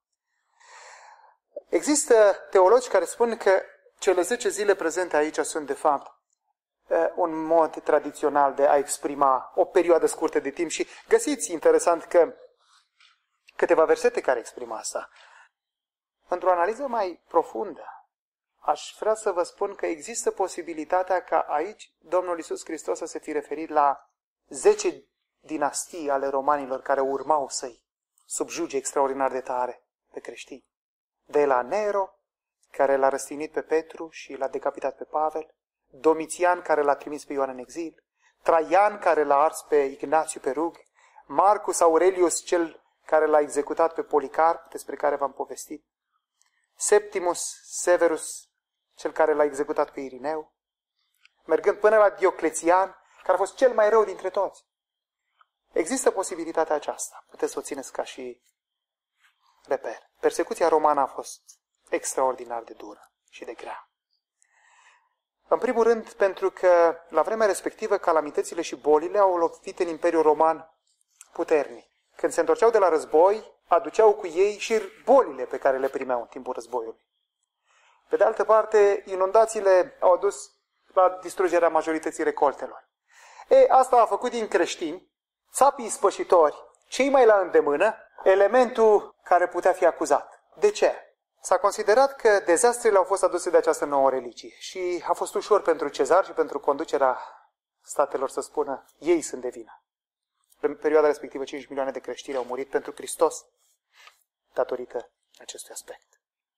Speaker 1: Există teologi care spun că cele zece zile prezente aici sunt de fapt un mod tradițional de a exprima o perioadă scurtă de timp și găsiți interesant că câteva versete care exprimă asta. Într-o analiză mai profundă, aș vrea să vă spun că există posibilitatea ca aici Domnul Iisus Hristos să se fi referit la zece dinastii ale romanilor care urmau să-i subjuge extraordinar de tare pe creștini. De la Nero, care l-a răstignit pe Petru și l-a decapitat pe Pavel, Domitian, care l-a trimis pe Ioan în exil, Traian, care l-a ars pe Ignațiu pe rug, Marcus Aurelius, cel care l-a executat pe Policarp, despre care v-am povestit, Septimus Severus, cel care l-a executat pe Irineu, mergând până la Dioclețian, care a fost cel mai rău dintre toți. Există posibilitatea aceasta. Puteți să o țineți ca și reper. Persecuția romană a fost extraordinar de dură și de grea. În primul rând, pentru că la vremea respectivă calamitățile și bolile au lovit în Imperiul Roman puternic. Când se întorceau de la război, aduceau cu ei și bolile pe care le primeau în timpul războiului. Pe de altă parte, inundațiile au adus la distrugerea majorității recoltelor. E, asta a făcut din creștini țapii ispășitori, cei mai la îndemână, elementul care putea fi acuzat. De ce? S-a considerat că dezastrele au fost aduse de această nouă religie și a fost ușor pentru cezar și pentru conducerea statelor să spună ei sunt de vină. În perioada respectivă, cinci milioane de creștini au murit pentru Hristos datorită acestui aspect.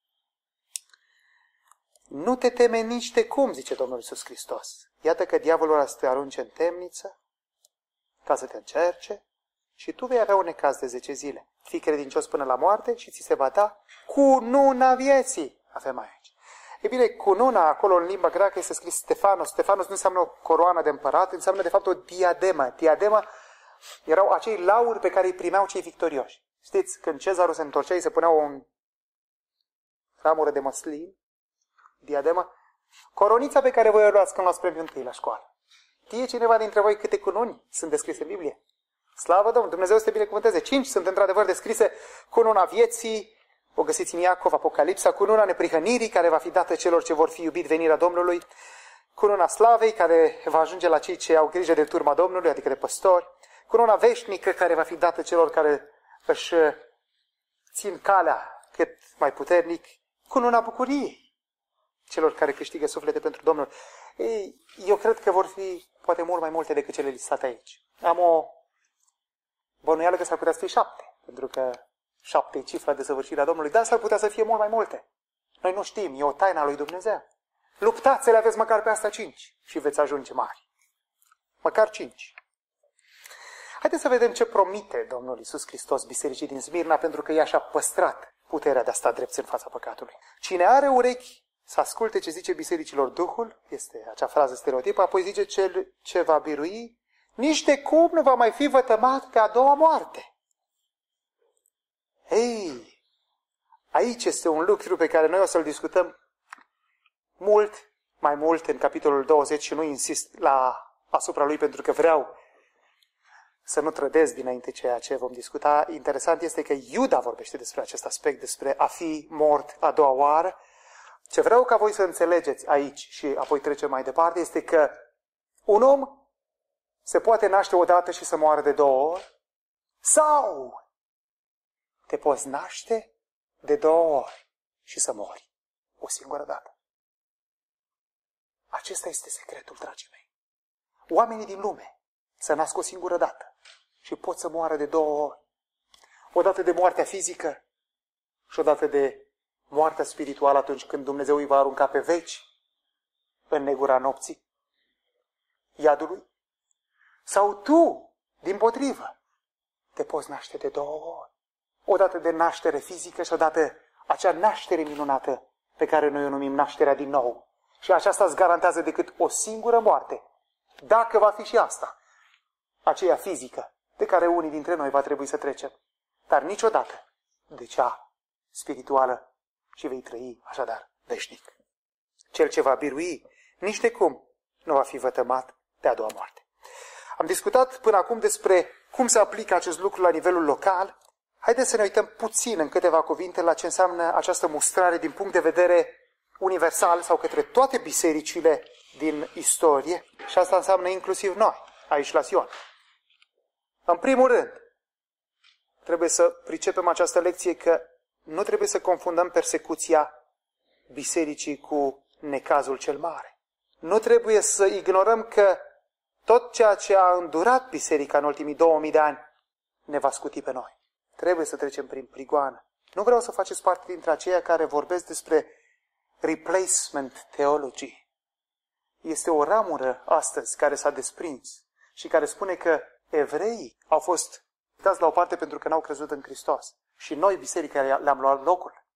Speaker 1: Nu te teme nici de cum, zice Domnul Iisus Hristos. Iată că diavolul a să te arunce în temniță ca să te încerce și tu vei avea un necaz de zece zile. Fii credincios până la moarte și ți se va da cununa vieții. Avem aici. E bine, cununa, acolo în limba greacă este scris Stefanos. Stefanos nu înseamnă o coroană de împărat, înseamnă de fapt o diademă. Diademă erau acei lauri pe care îi primeau cei victorioși. Știți, când cezarul se întorcea, îi se punea o ramură de măslin, diademă, coronița pe care voi o luați când luați premiul întâi la școală. Știe cineva dintre voi câte cununi sunt descrise în Biblie? Slavă Domnului, Dumnezeu să te binecuvânteze. Cinci sunt într-adevăr descrise: cununa vieții, o găsiți în Iacov, Apocalipsa, cununa neprihănirii, care va fi dată celor ce vor fi iubit venirea Domnului, cununa slavei, care va ajunge la cei ce au grijă de turma Domnului, adică de păstori, cununa veșnică, care va fi dată celor care își țin calea cât mai puternic, cununa bucuriei, celor care câștigă suflete pentru Domnul. Ei, eu cred că vor fi poate mult mai multe decât cele listate aici. Am o bănuială că s-ar putea să fie șapte, pentru că șapte e cifra de săvârșire a Domnului, dar s-ar putea să fie mult mai multe. Noi nu știm, e o taină a lui Dumnezeu. Luptați să le aveți măcar pe asta cinci și veți ajunge mari. Măcar cinci. Haideți să vedem ce promite Domnul Iisus Hristos bisericii din Smirna, pentru că ea și-a păstrat puterea de a sta drept în fața păcatului. Cine are urechi să asculte ce zice bisericilor Duhul, este acea frază stereotipă, apoi zice cel ce va birui, nici de cum nu va mai fi vătămat pe a doua moarte. Ei, aici este un lucru pe care noi o să-l discutăm mult, mai mult în capitolul douăzeci și nu insist la, asupra lui pentru că vreau să nu trădez dinainte ceea ce vom discuta. Interesant este că Iuda vorbește despre acest aspect, despre a fi mort a doua oară. Ce vreau ca voi să înțelegeți aici și apoi trecem mai departe este că un om se poate naște odată și să moară de două ori sau te poți naște de două ori și să mori o singură dată. Acesta este secretul, dragii mei. Oamenii din lume se nasc o singură dată și pot să moară de două ori. Odată de moartea fizică și odată de moartea spirituală atunci când Dumnezeu îi va arunca pe veci în negura nopții, iadului. Sau tu, dimpotrivă, te poți naște de două ori. Odată de naștere fizică și odată acea naștere minunată pe care noi o numim nașterea din nou. Și aceasta îți garantează decât o singură moarte, dacă va fi și asta, aceea fizică, de care unii dintre noi va trebui să trecem, dar niciodată de cea spirituală și vei trăi așadar veșnic. Cel ce va birui, nici de cum nu va fi vătămat de a doua moarte. Am discutat până acum despre cum se aplică acest lucru la nivelul local. Haideți să ne uităm puțin în câteva cuvinte la ce înseamnă această mustrare din punct de vedere universal sau către toate bisericile din istorie și asta înseamnă inclusiv noi, aici la Sion. În primul rând, trebuie să pricepem această lecție că nu trebuie să confundăm persecuția bisericii cu necazul cel mare. Nu trebuie să ignorăm că tot ceea ce a îndurat biserica în ultimii două mii de ani ne va scuti pe noi. Trebuie să trecem prin prigoană. Nu vreau să faceți parte dintre aceia care vorbesc despre replacement theology. Este o ramură astăzi care s-a desprins și care spune că evreii au fost dați la o parte pentru că n-au crezut în Hristos. Și noi, biserica, le-am luat locul.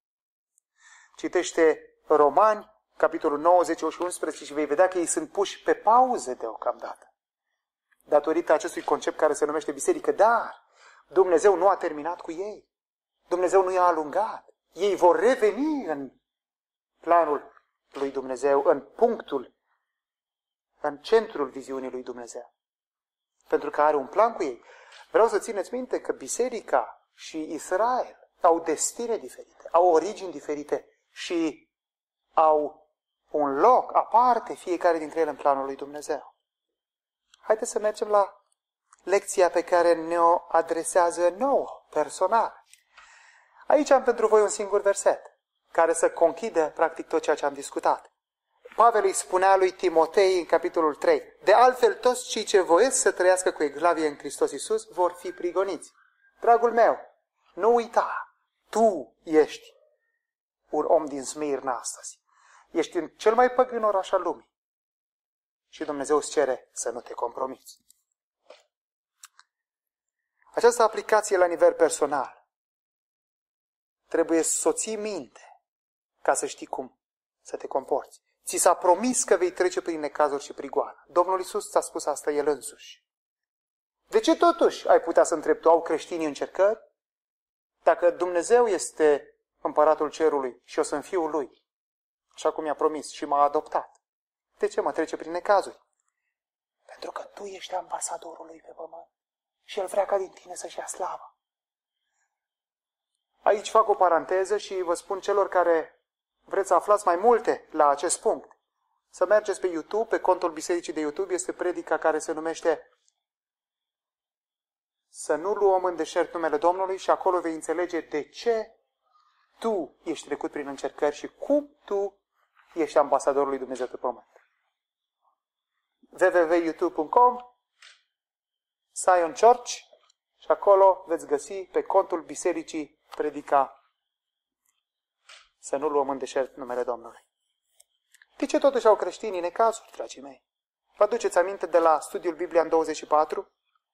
Speaker 1: Citește Romani, capitolul nouă, zece și unsprezece și vei vedea că ei sunt puși pe pauză deocamdată. Datorită acestui concept care se numește biserică, dar Dumnezeu nu a terminat cu ei. Dumnezeu nu i-a alungat. Ei vor reveni în planul lui Dumnezeu, în punctul, în centrul viziunii lui Dumnezeu. Pentru că are un plan cu ei. Vreau să țineți minte că biserica și Israel au destine diferite, au origini diferite și au un loc aparte fiecare dintre ele în planul lui Dumnezeu. Haideți să mergem la lecția pe care ne-o adresează nouă, personal. Aici am pentru voi un singur verset, care să conchidă practic tot ceea ce am discutat. Pavel îi spunea lui Timotei în capitolul trei, de altfel toți cei ce voiesc să trăiască cu evlavie în Hristos Iisus vor fi prigoniți. Dragul meu, nu uita, tu ești un om din Smirna astăzi. Ești în cel mai păgân oraș al lumii. Și Dumnezeu îți cere să nu te compromiți. Această aplicație la nivel personal trebuie să o ții minte ca să știi cum să te comporți. Ți s-a promis că vei trece prin necazuri și prigoană. Domnul Iisus ți-a spus asta El însuși. De ce totuși ai putea să întrebi tu, au creștinii încercări? Dacă Dumnezeu este împăratul cerului și eu sunt fiul lui, așa cum i-a promis și m-a adoptat, de ce mă trece prin necazuri? Pentru că tu ești ambasadorul lui pe pământ și El vrea ca din tine să-și ia slava. Aici fac o paranteză și vă spun celor care vreți să aflați mai multe la acest punct, să mergeți pe YouTube, pe contul bisericii de YouTube, este predica care se numește Să nu luăm în deșert numele Domnului și acolo vei înțelege de ce tu ești trecut prin încercări și cum tu ești ambasadorul lui Dumnezeu pe pământ. w w w punct youtube punct com Sion Church și acolo veți găsi pe contul bisericii predica să nu luăm în deșert numele Domnului. De ce totuși au creștinii necazuri, dragii mei? Vă aduceți aminte de la studiul Biblia în douăzeci și patru?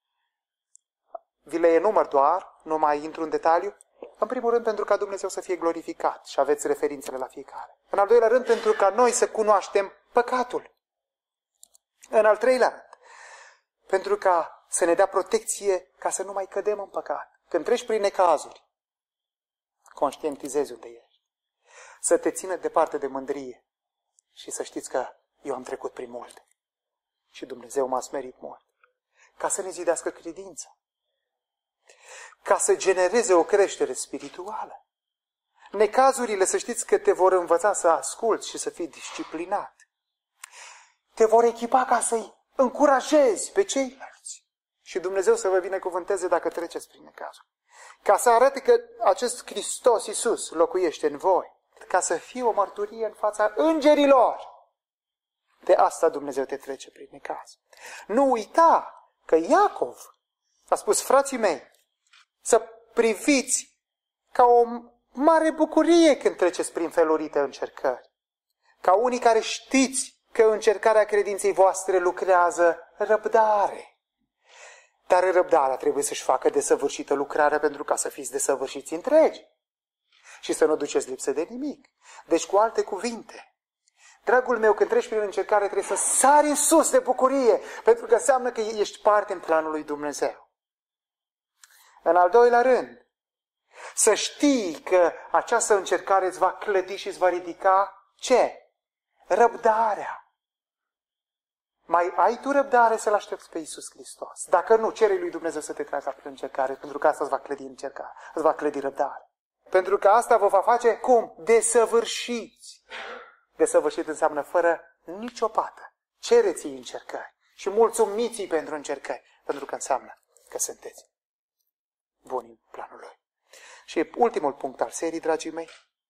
Speaker 1: Vi le enumăr doar, nu mai intru în detaliu. În primul rând pentru ca Dumnezeu să fie glorificat și aveți referințele la fiecare. În al doilea rând pentru ca noi să cunoaștem păcatul. În al treilea rând pentru ca să ne dea protecție ca să nu mai cădem în păcat. Când treci prin necazuri, conștientizezi unde ești. Să te țină departe de mândrie și să știți că eu am trecut prin multe. Și Dumnezeu m-a smerit mult. Ca să ne zidească credința. Ca să genereze o creștere spirituală. Necazurile, să știți că te vor învăța să asculți și să fii disciplinat. Te vor echipa ca să-i încurajezi pe ceilalți. Și Dumnezeu să vă binecuvânteze dacă treceți prin necazuri. Ca să arate că acest Hristos Iisus locuiește în voi. Ca să fie o mărturie în fața îngerilor. De asta Dumnezeu te trece prin necaz. Nu uita că Iacov a spus, frații mei, să priviți ca o mare bucurie când treceți prin felurite încercări. Ca unii care știți că încercarea credinței voastre lucrează răbdare. Dar răbdarea trebuie să-și facă desăvârșită lucrarea pentru ca să fiți desăvârșiți întregi. Și să nu duceți lipsă de nimic. Deci, cu alte cuvinte, dragul meu, când treci prin încercare, trebuie să sari în sus de bucurie, pentru că înseamnă că ești parte în planul lui Dumnezeu. În al doilea rând, să știi că această încercare îți va clădi și îți va ridica ce? Răbdarea. Mai ai tu răbdare să-L aștepți pe Iisus Hristos? Dacă nu, cere lui Dumnezeu să te treacă prin încercare, pentru că asta îți va clădi încercare, îți va clădi răbdare. Pentru că asta vă va face cum? Desăvârșiți. Desăvârșit înseamnă fără nicio pată. Cereți-i încercări și mulțumiți-i pentru încercări, pentru că înseamnă că sunteți buni în planul Lui. Și ultimul punct al serii, dragii mei,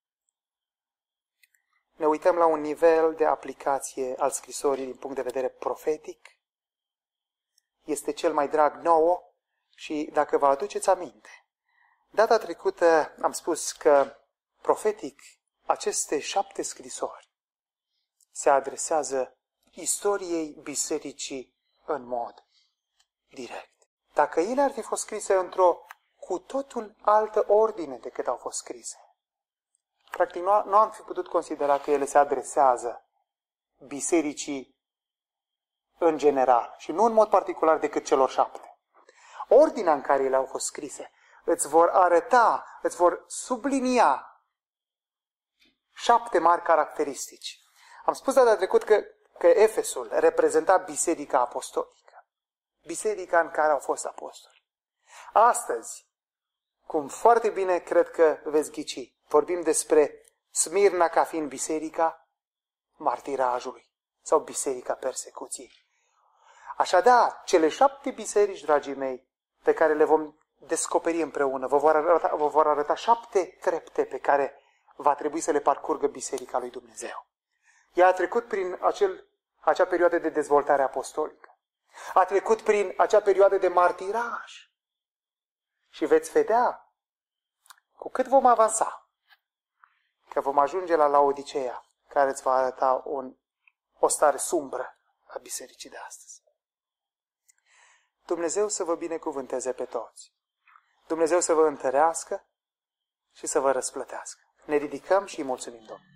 Speaker 1: ne uităm la un nivel de aplicație al scrisorii din punct de vedere profetic. Este cel mai drag nouă și dacă vă aduceți aminte, data trecută am spus că profetic aceste șapte scrisori se adresează istoriei bisericii în mod direct. Dacă ele ar fi fost scrise într-o cu totul altă ordine decât au fost scrise, practic nu, nu am fi putut considera că ele se adresează bisericii în general și nu în mod particular decât celor șapte. Ordinea în care ele au fost scrise îți vor arăta, îți vor sublinia șapte mari caracteristici. Am spus data trecut că, că Efesul reprezenta biserica apostolică. Biserica în care au fost apostoli. Astăzi, cum foarte bine cred că veți ghici, vorbim despre Smirna ca fiind biserica martirajului sau biserica persecuției. Așadar, cele șapte biserici, dragii mei, pe care le vom descoperi împreună, vă vor arăta, vă vor arăta șapte trepte pe care va trebui să le parcurgă biserica lui Dumnezeu. Ea a trecut prin acel, acea perioadă de dezvoltare apostolică. A trecut prin acea perioadă de martiraj. Și veți vedea, cu cât vom avansa, că vom ajunge la Laodiceea, care îți va arăta un, o stare sumbră a bisericii de astăzi. Dumnezeu să vă binecuvânteze pe toți. Dumnezeu să vă întărească și să vă răsplătească. Ne ridicăm și îi mulțumim Domnului.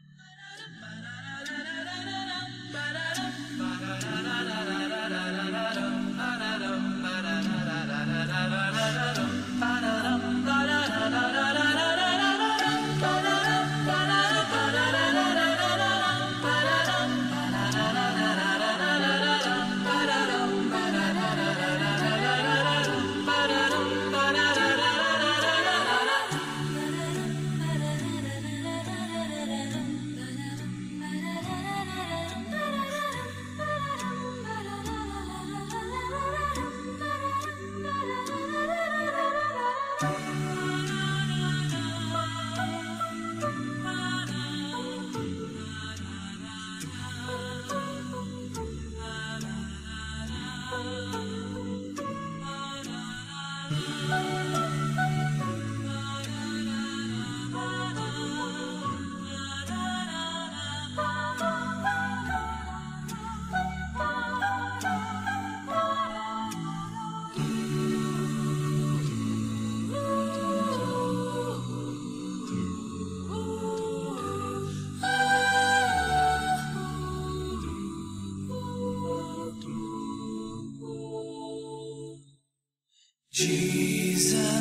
Speaker 2: Jesus,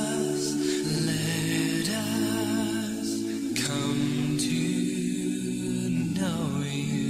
Speaker 2: let us come to know you.